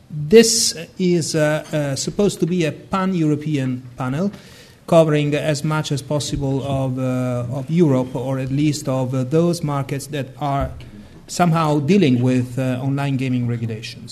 This is supposed to be a pan-European panel covering as much as possible of Europe, or at least of those markets that are somehow dealing with online gaming regulations.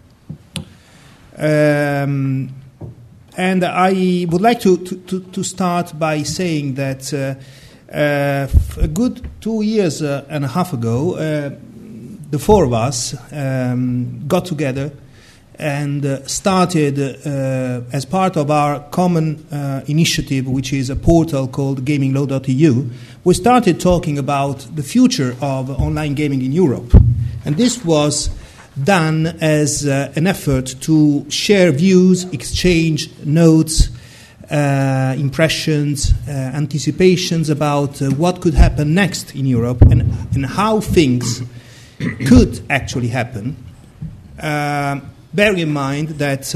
And I would like to start by saying that a good 2 years and a half ago, the four of us got together and started, as part of our common initiative, which is a portal called gaminglaw.eu, we started talking about the future of online gaming in Europe. And this was done as an effort to share views, exchange notes, impressions, anticipations about what could happen next in Europe and how things could actually happen. Bearing in mind that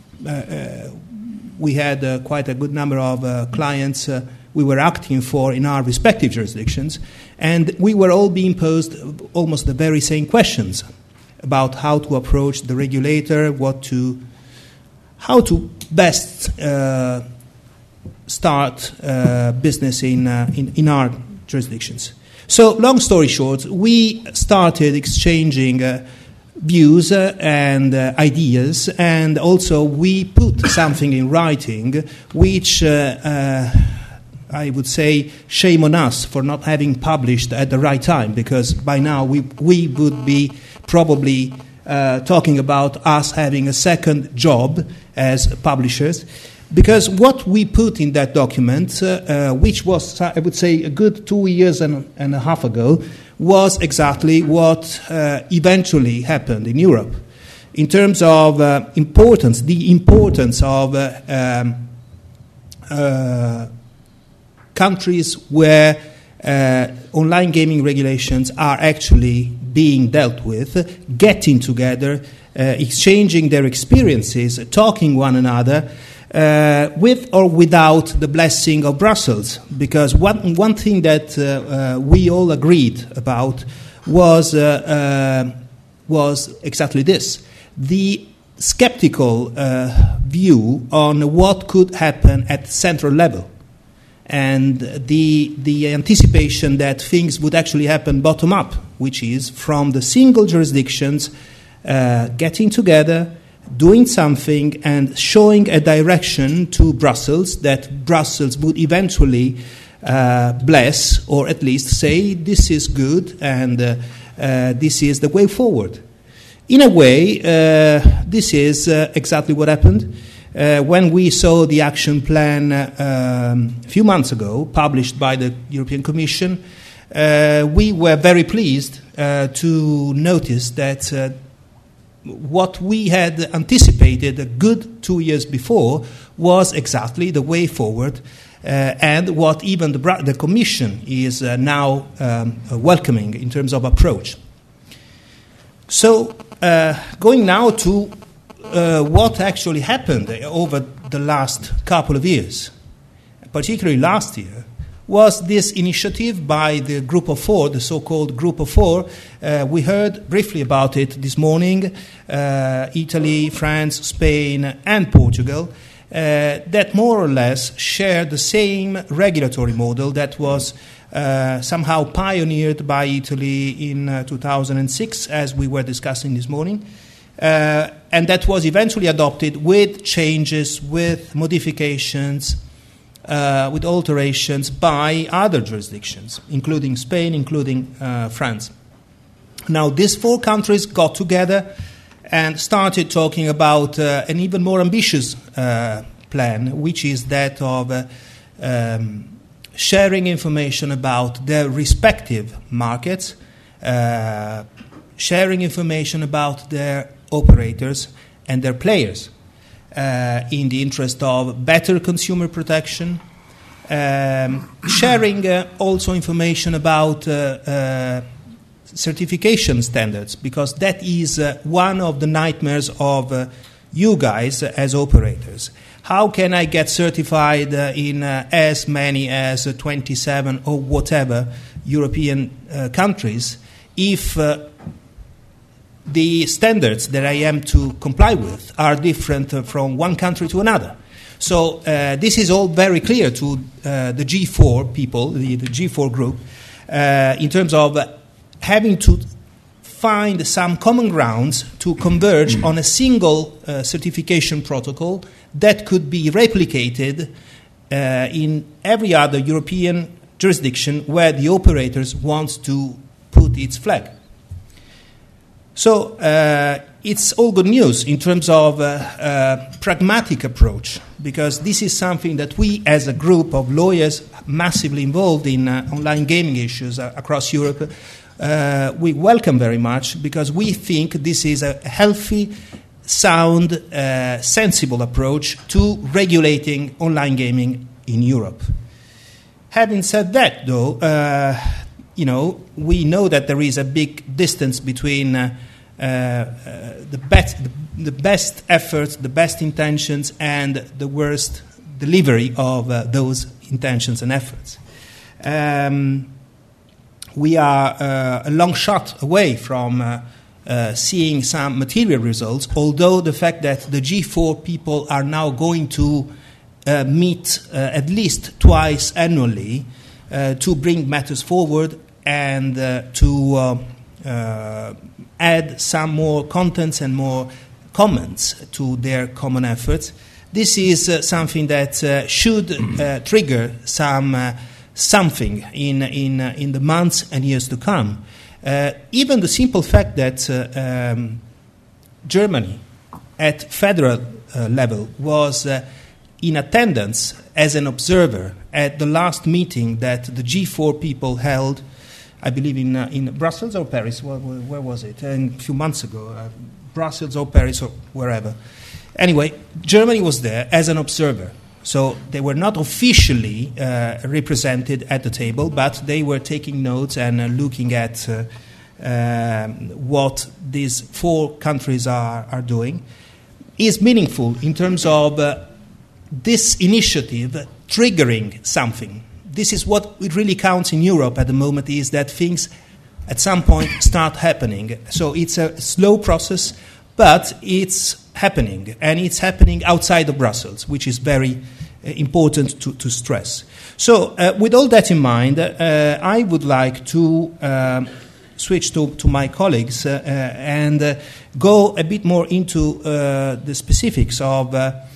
we had quite a good number of clients we were acting for in our respective jurisdictions, and we were all being posed almost the very same questions about how to approach the regulator, how to best start business in our jurisdictions. So, long story short, we started exchanging views and ideas, and also we put something in writing which I would say shame on us for not having published at the right time, because by now we would be probably talking about us having a second job as publishers, because what we put in that document, which was, I would say, a good 2 years and a half ago, was exactly what eventually happened in Europe. In terms of importance, the importance of countries where online gaming regulations are actually being dealt with, getting together, exchanging their experiences, talking one another, with or without the blessing of Brussels. Because one thing that we all agreed about was exactly this: the skeptical view on what could happen at central level, and the anticipation that things would actually happen bottom up, which is from the single jurisdictions getting together, doing something and showing a direction to Brussels that Brussels would eventually bless, or at least say this is good and this is the way forward. In a way, this is exactly what happened. When we saw the action plan a few months ago, published by the European Commission, we were very pleased to notice that what we had anticipated a good 2 years before was exactly the way forward, and what even the Commission is now welcoming in terms of approach. So, going now to what actually happened over the last couple of years, particularly last year, was this initiative by the Group of Four, the so-called Group of Four. We heard briefly about it this morning, Italy, France, Spain, and Portugal, that more or less share the same regulatory model that was somehow pioneered by Italy in 2006, as we were discussing this morning, and that was eventually adopted with changes, with modifications, with alterations by other jurisdictions, including Spain, including France. Now, these four countries got together and started talking about an even more ambitious plan, which is that of sharing information about their respective markets, sharing information about their operators and their players, in the interest of better consumer protection, sharing also information about certification standards, because that is one of the nightmares of you guys as operators. How can I get certified in as many as 27 or whatever European countries if the standards that I am to comply with are different from one country to another. So this is all very clear to the G4 people, the G4 group, in terms of having to find some common grounds to converge on a single certification protocol that could be replicated in every other European jurisdiction where the operators want to put its flag. So it's all good news in terms of pragmatic approach, because this is something that we as a group of lawyers massively involved in online gaming issues across Europe, we welcome very much, because we think this is a healthy, sound, sensible approach to regulating online gaming in Europe. Having said that, though, we know that there is a big distance between the best efforts, the best intentions, and the worst delivery of those intentions and efforts. We are a long shot away from seeing some material results, although the fact that the G4 people are now going to meet at least twice annually to bring matters forward and to add some more contents and more comments to their common efforts. This is something that should trigger something in the months and years to come. Even the simple fact that Germany at federal level was in attendance as an observer at the last meeting that the G4 people held, I believe in Brussels or Paris. Where was it? A few months ago, Brussels or Paris or wherever. Anyway, Germany was there as an observer. So they were not officially represented at the table, but they were taking notes and looking at what these four countries are doing. Is meaningful in terms of this initiative triggering something. This is what it really counts in Europe at the moment, is that things at some point start happening. So it's a slow process, but it's happening, and it's happening outside of Brussels, which is very important to stress. So with all that in mind, I would like to switch to my colleagues and go a bit more into the specifics of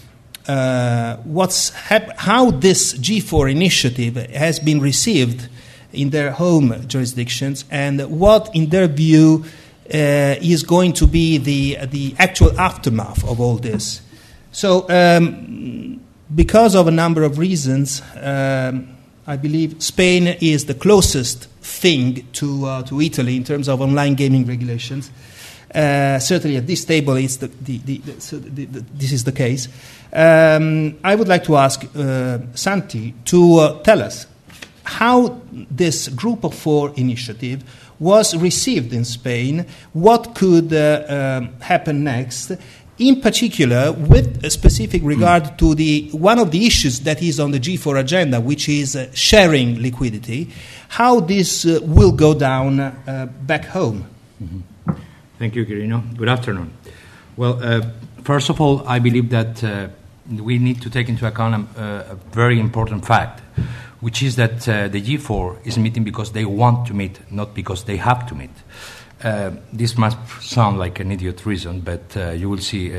how this G4 initiative has been received in their home jurisdictions, and what, in their view, is going to be the actual aftermath of all this. So, because of a number of reasons, I believe Spain is the closest thing to Italy in terms of online gaming regulations. Certainly at this table, this is the case. I would like to ask Santi to tell us how this Group of Four initiative was received in Spain, what could happen next, in particular with a specific regard to one of the issues that is on the G4 agenda, which is sharing liquidity, how this will go down back home. Mm-hmm. Thank you, Quirino. Good afternoon. Well, first of all, I believe that we need to take into account a very important fact, which is that the G4 is meeting because they want to meet, not because they have to meet. This must sound like an idiot reason, but you will see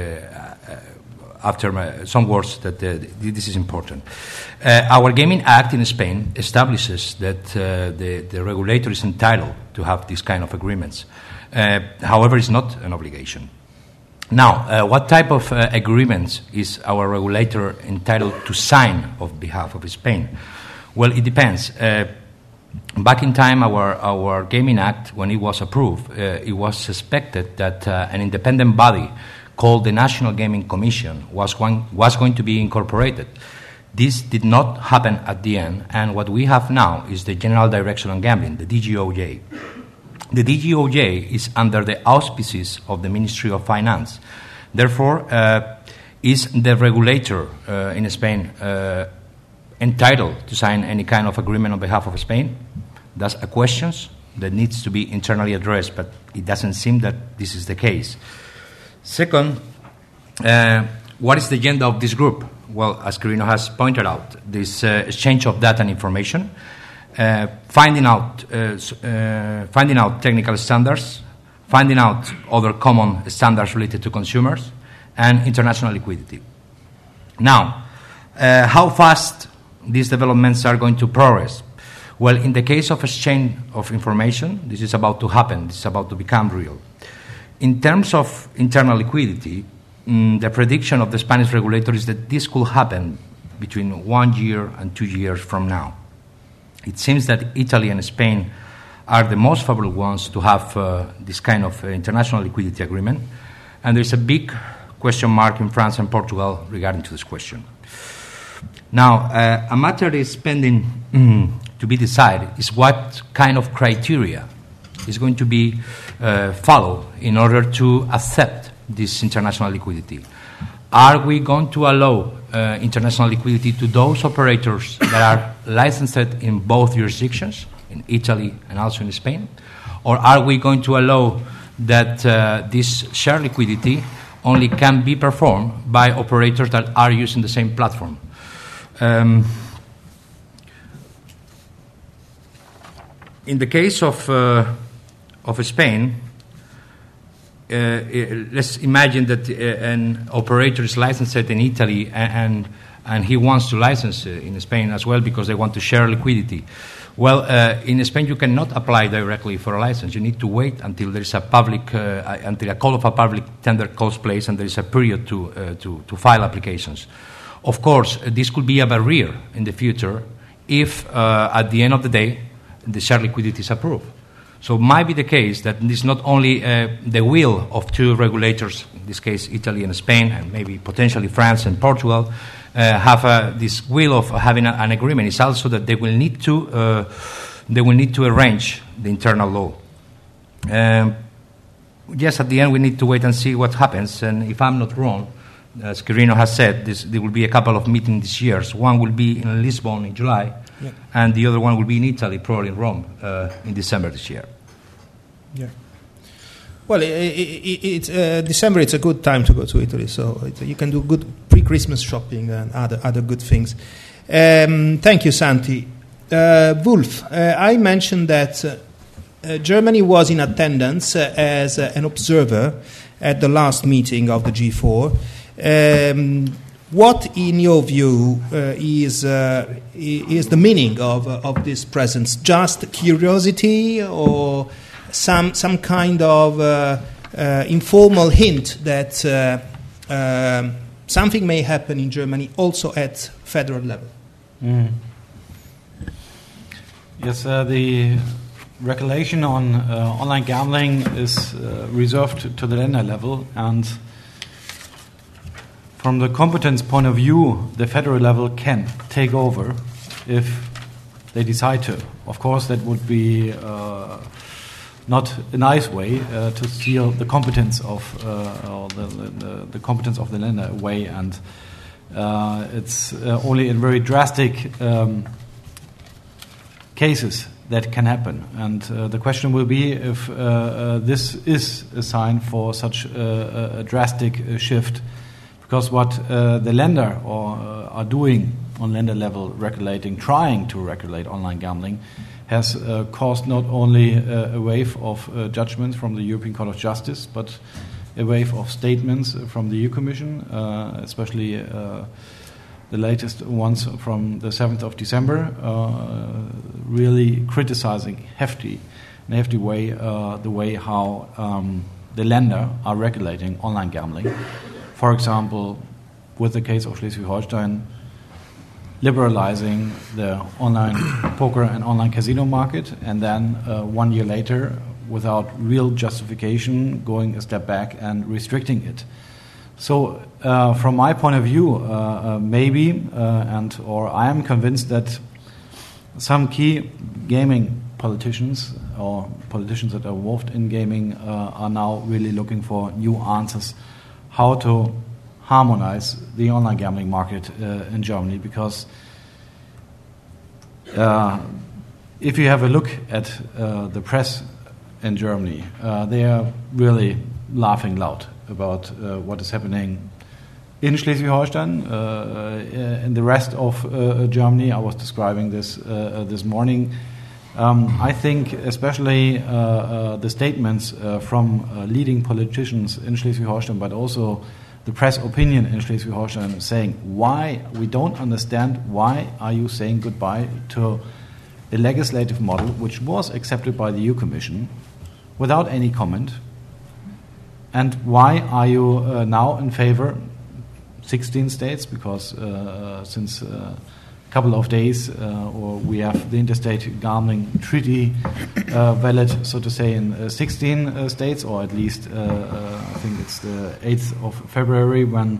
after some words that this is important. Our Gaming Act in Spain establishes that the regulator is entitled to have these kind of agreements. However, it's not an obligation. Now, what type of agreements is our regulator entitled to sign on behalf of Spain? Well, it depends. Back in time, our Gaming Act, when it was approved, it was suspected that an independent body called the National Gaming Commission was going to be incorporated. This did not happen at the end, and what we have now is the General Direction on Gambling, the DGOJ. The DGOJ is under the auspices of the Ministry of Finance. Therefore, is the regulator in Spain entitled to sign any kind of agreement on behalf of Spain? That's a question. that needs to be internally addressed, but it doesn't seem that this is the case. Second, what is the agenda of this group? Well, as Quirino has pointed out, this exchange of data and information, finding out technical standards, finding out other common standards related to consumers, and international liquidity. Now, how fast these developments are going to progress? Well, in the case of exchange of information, this is about to happen. This is about to become real. In terms of internal liquidity, the prediction of the Spanish regulator is that this could happen between 1 year and 2 years from now. It seems that Italy and Spain are the most favorable ones to have this kind of international liquidity agreement, and there's a big question mark in France and Portugal regarding to this question. Now, a matter is pending to be decided is what kind of criteria is going to be followed in order to accept this international liquidity. Are we going to allow international liquidity to those operators that are licensed in both jurisdictions, in Italy and also in Spain? Or are we going to allow that this shared liquidity only can be performed by operators that are using the same platform? In the case of Spain, let's imagine that an operator is licensed in Italy and he wants to license in Spain as well because they want to share liquidity. Well, in Spain you cannot apply directly for a license. You need to wait until there is until a call of a public tender calls place and there is a period to file applications. Of course, this could be a barrier in the future if at the end of the day the shared liquidity is approved. So it might be the case that this is not only the will of two regulators, in this case Italy and Spain, and maybe potentially France and Portugal, have this will of having an agreement. It's also that they will need to arrange the internal law. Yes, at the end we need to wait and see what happens. And if I'm not wrong, as Quirino has said, there will be a couple of meetings this year. So one will be in Lisbon in July, and the other one will be in Italy, probably in Rome, in December this year. Yeah. Well, December, it's a good time to go to Italy, so you can do good pre-Christmas shopping and other good things. Thank you, Santi. Wolf, I mentioned that Germany was in attendance as an observer at the last meeting of the G4. What, in your view, is the meaning of this presence? Just curiosity, or some kind of informal hint that something may happen in Germany also at federal level? Yes, the regulation on online gambling is reserved to the Länder level, and from the competence point of view, the federal level can take over if they decide to. Of course, that would be not a nice way to steal the competence of the competence of the Länder away, and it's only in very drastic cases that can happen. And the question will be if this is a sign for such a drastic shift. Because what the Länder are doing on Länder level, trying to regulate online gambling, has caused not only a wave of judgments from the European Court of Justice, but a wave of statements from the EU Commission, especially the latest ones from the 7th of December, really criticizing in a hefty way the way how the Länder are regulating online gambling. For example, with the case of Schleswig-Holstein, liberalizing the online poker and online casino market, and then 1 year later, without real justification, going a step back and restricting it. So, from my point of view, maybe, or I am convinced that some key gaming politicians or politicians that are involved in gaming are now really looking for new answers how to harmonize the online gambling market in Germany, because if you have a look at the press in Germany, they are really laughing loud about what is happening in Schleswig-Holstein. In the rest of Germany, I was describing this this morning. I think especially the statements from leading politicians in Schleswig-Holstein, but also the press opinion in Schleswig-Holstein, saying, why we don't understand, why are you saying goodbye to a legislative model which was accepted by the EU Commission without any comment, and why are you now in favor, 16 states, because since a couple of days we have the interstate gambling treaty valid, so to say, in 16 states, or at least I think it's the 8th of February when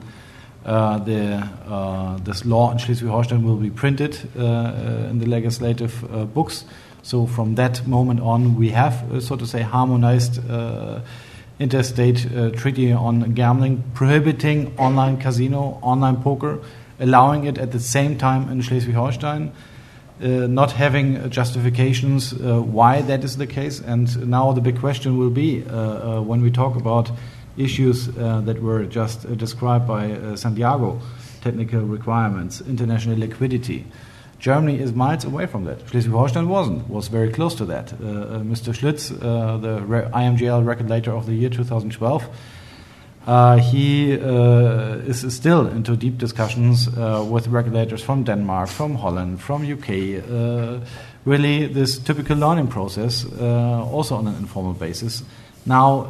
this law in Schleswig-Holstein will be printed in the legislative books. So from that moment on, we have, so to say, harmonized interstate treaty on gambling, prohibiting online casino, online poker, allowing it at the same time in Schleswig-Holstein, not having justifications why that is the case. And now the big question will be, when we talk about issues that were just described by Santiago, technical requirements, international liquidity, Germany is miles away from that. Schleswig-Holstein was very close to that. Mr. Schlitz, the IMGL regulator of the year 2012, he is still into deep discussions with regulators from Denmark, from Holland, from UK. Really, this typical learning process, also on an informal basis. Now,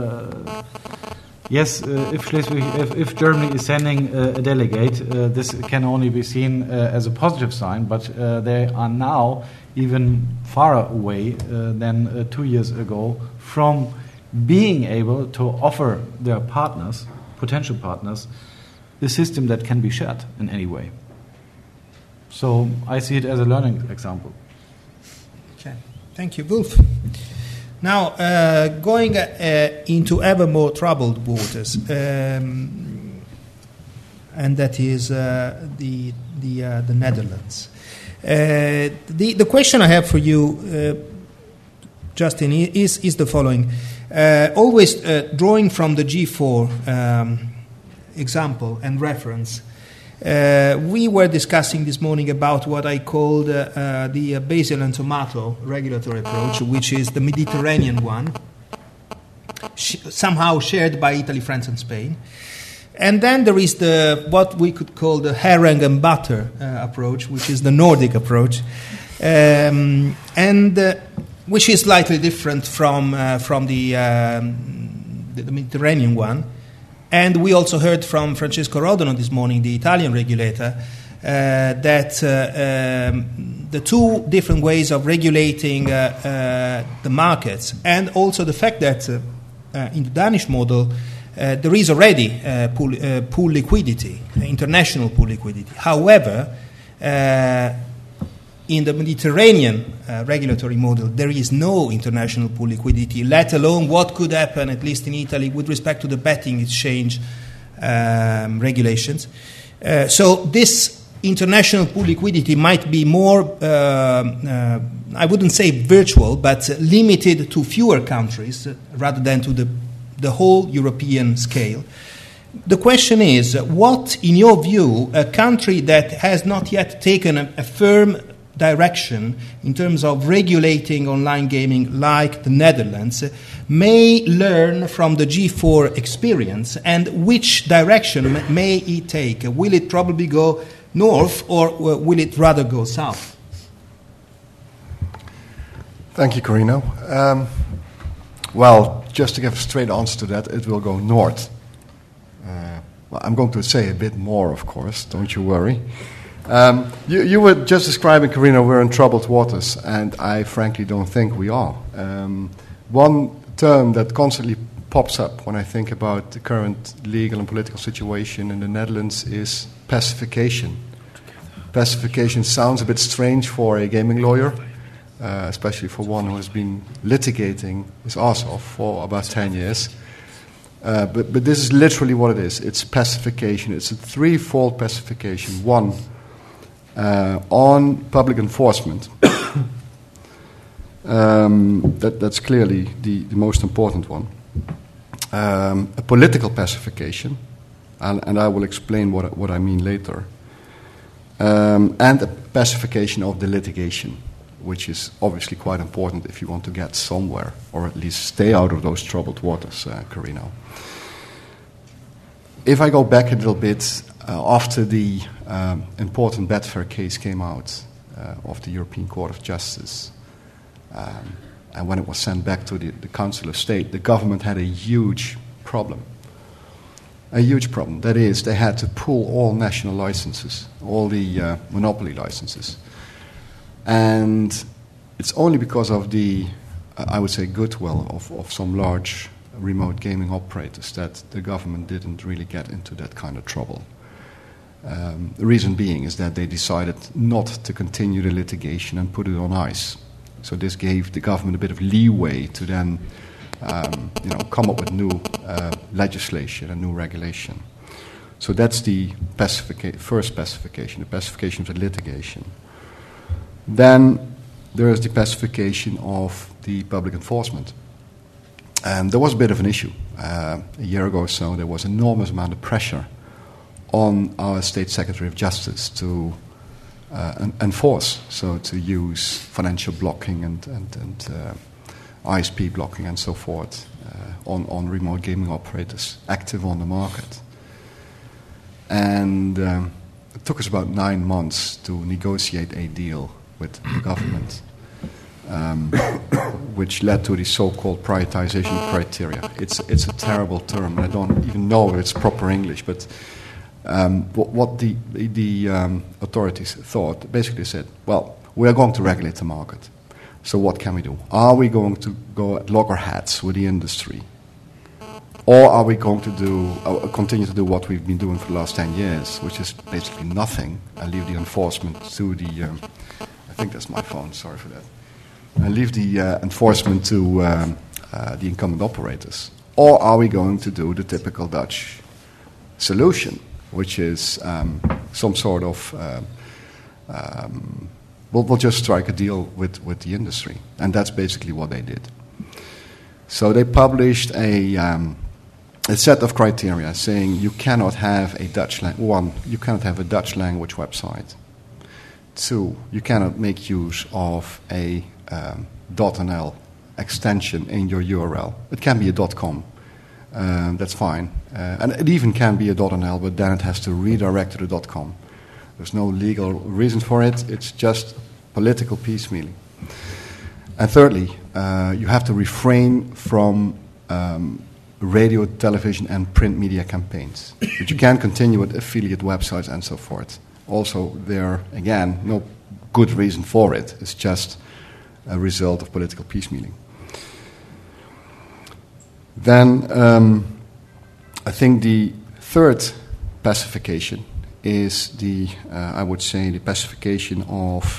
yes, if Germany is sending a delegate, this can only be seen as a positive sign, but they are now even far away than 2 years ago from being able to offer their partners, potential partners, a system that can be shared in any way. So I see it as a learning example. Okay. Thank you, Wolf. Now, going into ever more troubled waters, and that is the Netherlands. The question I have for you, Justin, is the following. Always drawing from the G4 example and reference, we were discussing this morning about what I called the basil and tomato regulatory approach, which is the Mediterranean one, somehow shared by Italy, France, and Spain. And then there is what we could call the herring and butter approach, which is the Nordic approach, and which is slightly different from the Mediterranean one. And we also heard from Francesco Rodano this morning, the Italian regulator, that the two different ways of regulating the markets, and also the fact that in the Danish model there is already pool liquidity, international pool liquidity. However, in the Mediterranean regulatory model, there is no international pool liquidity, let alone what could happen, at least in Italy, with respect to the betting exchange regulations. So this international pool liquidity might be more, I wouldn't say virtual, but limited to fewer countries rather than to the whole European scale. The question is, what, in your view, a country that has not yet taken a firm direction in terms of regulating online gaming like the Netherlands may learn from the G4 experience, and which direction may it take? Will it probably go north, or will it rather go south? Thank you, Corino. Well, just to give a straight answer to that, it will go north. Well, I'm going to say a bit more, of course, don't you worry. You were just describing, Corino, we're in troubled waters, and I frankly don't think we are. One term that constantly pops up when I think about the current legal and political situation in the Netherlands is pacification. Pacification sounds a bit strange for a gaming lawyer, especially for one who has been litigating his arse off for about 10 years. But this is literally what it is. It's pacification. It's a threefold pacification. One, on public enforcement. That's clearly the most important one. A political pacification, and I will explain what I mean later, and a pacification of the litigation, which is obviously quite important if you want to get somewhere, or at least stay out of those troubled waters, Carino. If I go back a little bit, after the important Betfair case came out of the European Court of Justice, and when it was sent back to the Council of State, the government had a huge problem. A huge problem. That is, they had to pull all national licenses, all the monopoly licenses. And it's only because of the, I would say, goodwill of some large remote gaming operators that the government didn't really get into that kind of trouble. The reason being is that they decided not to continue the litigation and put it on ice. So this gave the government a bit of leeway to then come up with new legislation and new regulation. So that's the first specification, the pacification of the litigation. Then there is the pacification of the public enforcement. And there was a bit of an issue. A year ago or so, there was an enormous amount of pressure on our State Secretary of Justice to enforce, so to use financial blocking and ISP blocking and so forth on remote gaming operators active on the market. And it took us about 9 months to negotiate a deal with the government, which led to the so-called prioritization criteria. It's a terrible term, and I don't even know if it's proper English, but what the authorities thought, basically said, well, we are going to regulate the market. So what can we do? Are we going to go at loggerheads with the industry? Or are we going to continue to do what we've been doing for the last 10 years, which is basically nothing, and leave the enforcement to the... I think that's my phone, sorry for that. And leave the enforcement to the incumbent operators? Or are we going to do the typical Dutch solution, which is some sort of... we'll just strike a deal with the industry. And that's basically what they did. So they published a set of criteria saying you cannot have a Dutch you cannot have a Dutch language website. 2, you cannot make use of a .nl extension in your URL. It can be a .com. That's fine. And it even can be a .nl, but then it has to redirect to the .com. There's no legal reason for it. It's just political piecemealing. And thirdly, you have to refrain from radio, television, and print media campaigns. But you can continue with affiliate websites and so forth. Also, there, again, no good reason for it. It's just a result of political piecemealing. Then, I think the third pacification is I would say, the pacification of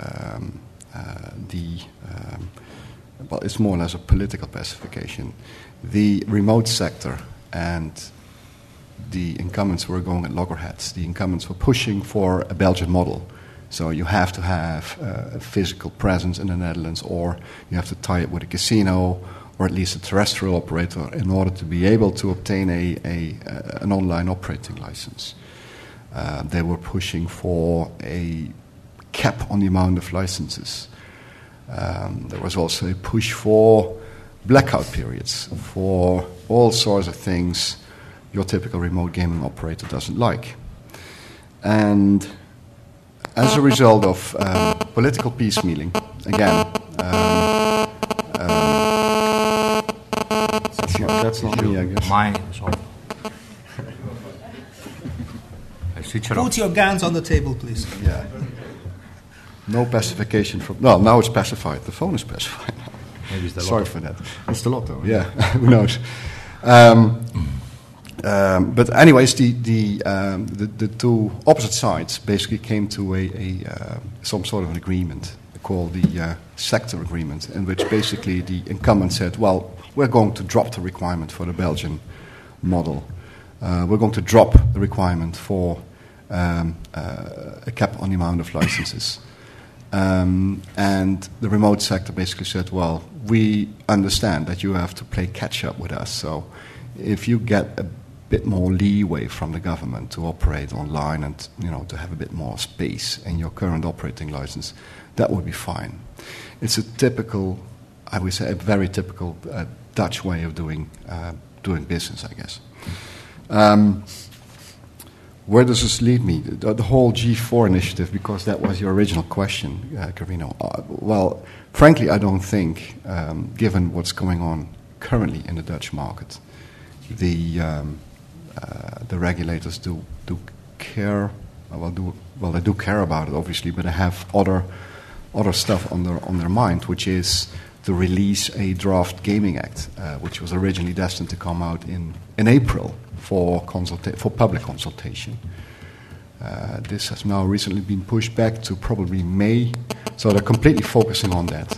well, it's more or less a political pacification. The remote sector and the incumbents were going at loggerheads. The incumbents were pushing for a Belgian model. So you have to have a physical presence in the Netherlands, or you have to tie it with a casino, or at least a terrestrial operator, in order to be able to obtain an online operating license. They were pushing for a cap on the amount of licenses. There was also a push for blackout periods, for all sorts of things your typical remote gaming operator doesn't like. And as a result of political piecemealing, again, that's not me, I guess. Mine, sorry. Put your guns on the table, please. Yeah. No pacification from... Well, now it's pacified. The phone is pacified now. Maybe it's the Sorry lotto. for that. It's the lotto, yeah. Who knows? But anyways, the two opposite sides basically came to some sort of an agreement called the sector agreement, in which basically the incumbent said, well, we're going to drop the requirement for the Belgian model. We're going to drop the requirement for a cap on the amount of licenses. And the remote sector basically said, well, we understand that you have to play catch-up with us. So if you get a bit more leeway from the government to operate online and, you know, to have a bit more space in your current operating license, that would be fine. It's a typical, I would say, a very typical Dutch way of doing business, I guess. Where does this lead me? The whole G4 initiative, because that was your original question, Carino. Well, frankly, I don't think, given what's going on currently in the Dutch market, the regulators do care. They do care about it, obviously, but they have other stuff on their mind, which is to release a draft gaming act, which was originally destined to come out in April for public consultation. This has now recently been pushed back to probably May, so they're completely focusing on that.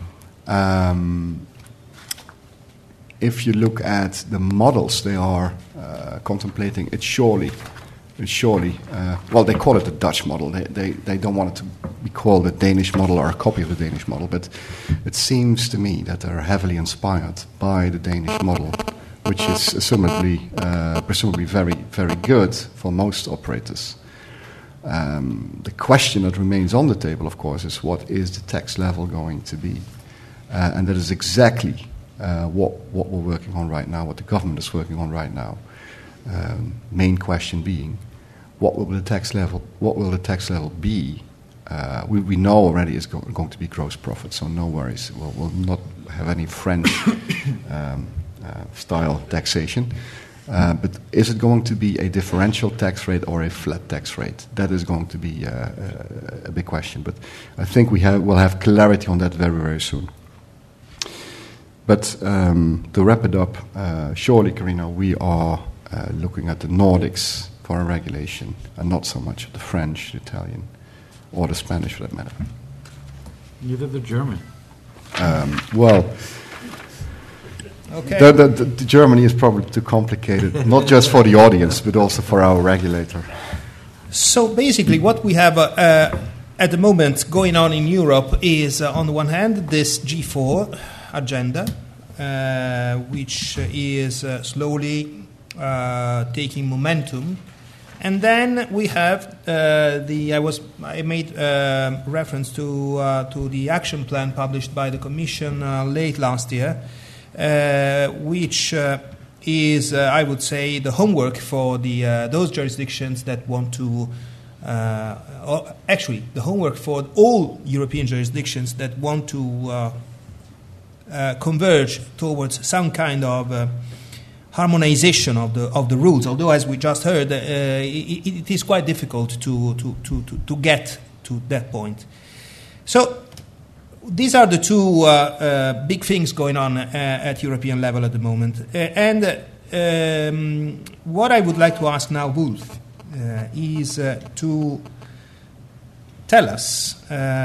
If you look at the models they are contemplating, it's surely, well, they call it the Dutch model. They don't want it to be called a Danish model or a copy of the Danish model, but it seems to me that they're heavily inspired by the Danish model, which is presumably very, very good for most operators. The question that remains on the table, of course, is what is the tax level going to be? And that is exactly what we're working on right now, what the government is working on right now. Main question being, what will the tax level be? We know already it's going to be gross profit, so no worries. We'll not have any French style taxation. But is it going to be a differential tax rate or a flat tax rate? That is going to be a big question. But I think we'll have clarity on that very, very soon. But to wrap it up, surely, Carino, we are looking at the Nordics for a regulation and not so much the French, the Italian, or the Spanish for that matter. Neither the German. Okay. The Germany is probably too complicated, not just for the audience, but also for our regulator. So basically what we have at the moment going on in Europe is, on the one hand, this G4 agenda, which is slowly taking momentum. And then we have I made reference to the action plan published by the Commission late last year, which is, I would say, the homework for those jurisdictions that want to, actually, the homework for all European jurisdictions that want to converge towards some kind of harmonization of the rules. Although, as we just heard, it is quite difficult to get to that point. So these are the two big things going on at European level at the moment. And what I would like to ask now Wolf is to tell us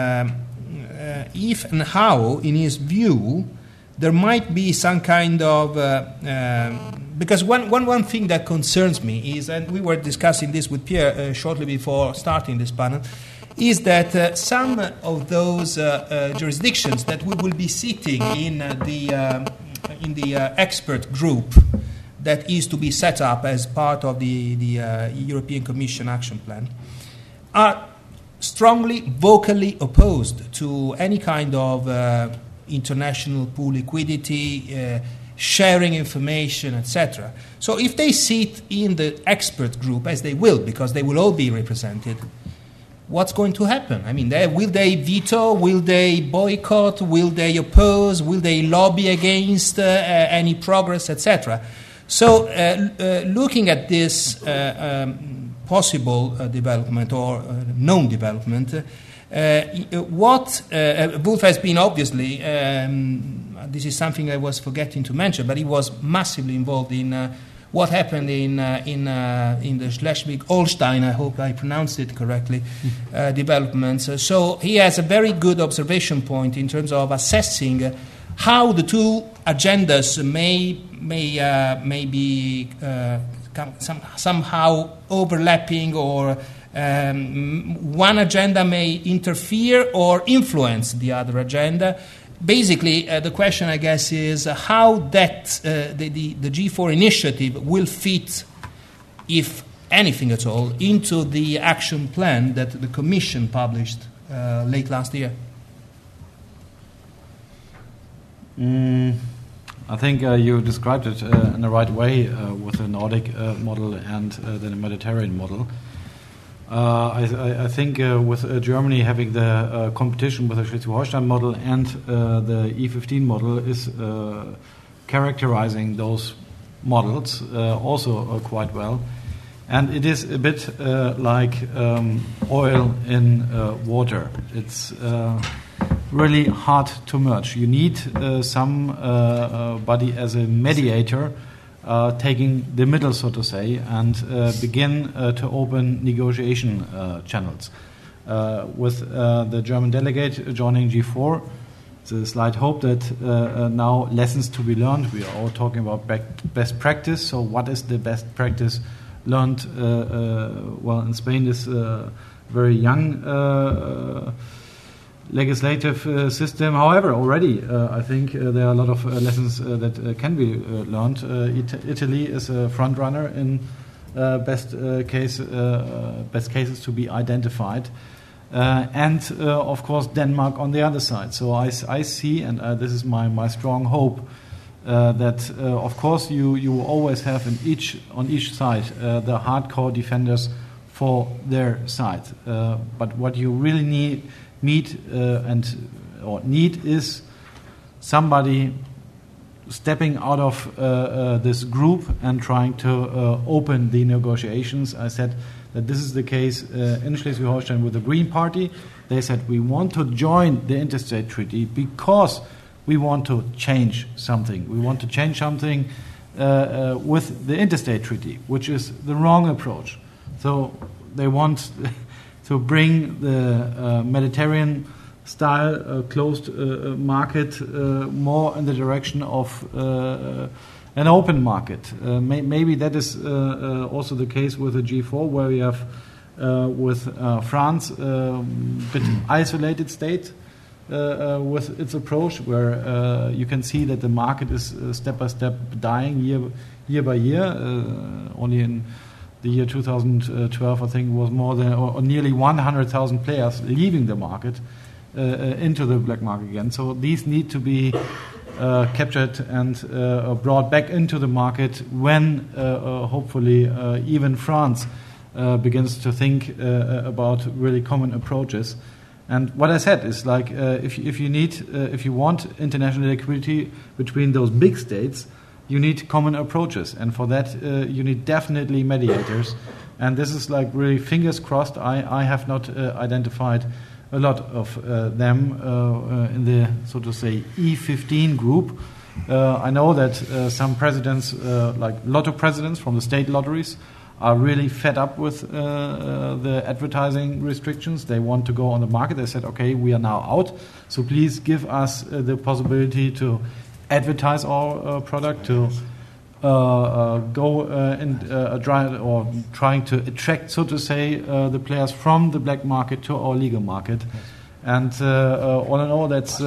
if and how, in his view, there might be some kind of... because one thing that concerns me is, and we were discussing this with Pierre shortly before starting this panel, is that some of those jurisdictions that we will be sitting in the expert group that is to be set up as part of the European Commission action plan are strongly, vocally opposed to any kind of international pool liquidity, sharing information, etc. So if they sit in the expert group, as they will, because they will all be represented, what's going to happen? I mean, will they veto? Will they boycott? Will they oppose? Will they lobby against any progress, etc.? So looking at this possible development or known development, what Wolf has been obviously, this is something I was forgetting to mention, but he was massively involved in what happened in the Schleswig-Holstein, I hope I pronounced it correctly, developments. So he has a very good observation point in terms of assessing how the two agendas may be somehow overlapping or One agenda may interfere or influence the other agenda. Basically, the question, I guess, is how that the G4 initiative will fit, if anything at all, into the action plan that the Commission published late last year. I think you described it in the right way with the Nordic model and the Mediterranean model. I think with Germany having the competition with the Schleswig-Holstein model and the E15 model is characterizing those models also quite well. And it is a bit like oil in water. It's really hard to merge. You need somebody as a mediator taking the middle, so to say, and begin to open negotiation channels. With the German delegate joining G4, there's a slight hope that now lessons to be learned. We are all talking about best practice. So what is the best practice learned? Well, in Spain, this very young legislative system. However, already I think there are a lot of lessons that can be learned. Italy is a front runner in best cases to be identified, and of course Denmark on the other side. So I see, and this is my strong hope, that of course you always have on each side the hardcore defenders for their side, but what you really need is somebody stepping out of this group and trying to open the negotiations. I said that this is the case in Schleswig-Holstein with the Green Party. They said we want to join the interstate treaty because we want to change something. We want to change something with the interstate treaty, which is the wrong approach. So they want to bring the Mediterranean-style closed market more in the direction of an open market. Maybe that is also the case with the G4, where we have with France a bit isolated state with its approach, where you can see that the market is step by step dying year by year. Only in the year 2012, I think, was more than or nearly 100,000 players leaving the market into the black market again. So these need to be captured and brought back into the market when, hopefully, even France begins to think about really common approaches. And what I said is like if you want international equity between those big states, you need common approaches, and for that you need definitely mediators. And this is like really fingers crossed. I have not identified a lot of them in the, so to say, E15 group. I know that some presidents, like lotto presidents from the state lotteries, are really fed up with the advertising restrictions. They want to go on the market. They said, okay, we are now out, so please give us the possibility to advertise our product, to go and trying to attract, so to say, the players from the black market to our legal market. And all in all, that's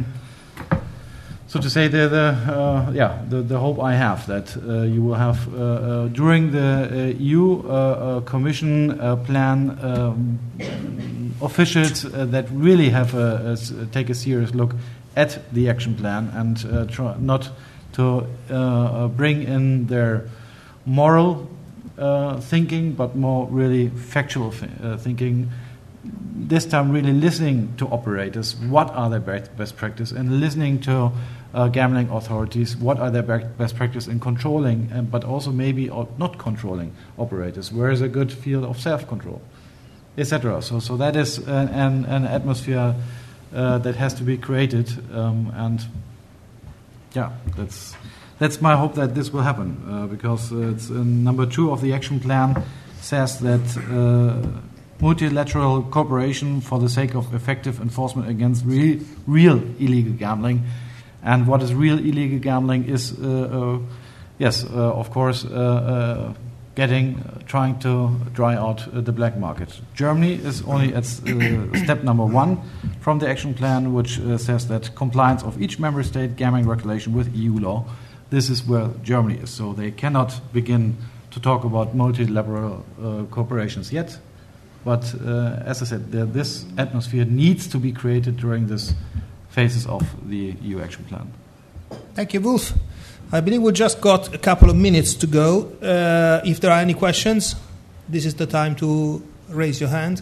so to say the hope I have that you will have during the EU Commission plan officials that really have take a serious look at the action plan and try not to bring in their moral thinking, but more really factual thinking. This time really listening to operators, what are their best practice, and listening to gambling authorities, what are their best practice in controlling, but also maybe not controlling operators, where is a good field of self-control, etc. So that is an atmosphere that has to be created, and yeah, that's my hope that this will happen, because it's number 2 of the action plan says that multilateral cooperation for the sake of effective enforcement against real illegal gambling. And what is real illegal gambling is, of course, trying to dry out the black market. Germany is only at step number 1 from the action plan, which says that compliance of each member state gambling regulation with EU law. This is where Germany is. So they cannot begin to talk about multilateral cooperations yet. But as I said, this atmosphere needs to be created during this phases of the EU action plan. Thank you, Wolf. I believe we just got a couple of minutes to go. If there are any questions, this is the time to raise your hand.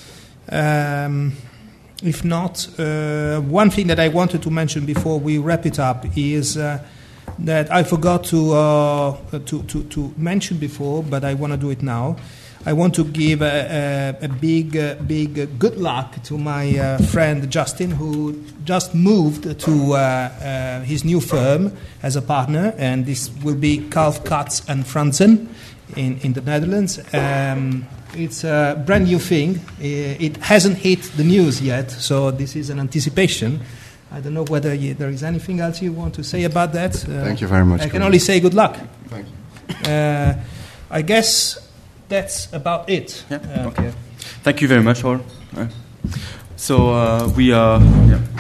If not, one thing that I wanted to mention before we wrap it up is that I forgot to mention before, but I want to do it now. I want to give a big good luck to my friend Justin, who just moved to his new firm as a partner, and this will be Kalf, Katz and Franzen in the Netherlands. It's a brand new thing. It hasn't hit the news yet, so this is an anticipation. I don't know whether there is anything else you want to say about that. Thank you very much. I can only say good luck. Thank you. I guess that's about it. Yeah. Okay. Thank you very much, all. So we are. Yeah.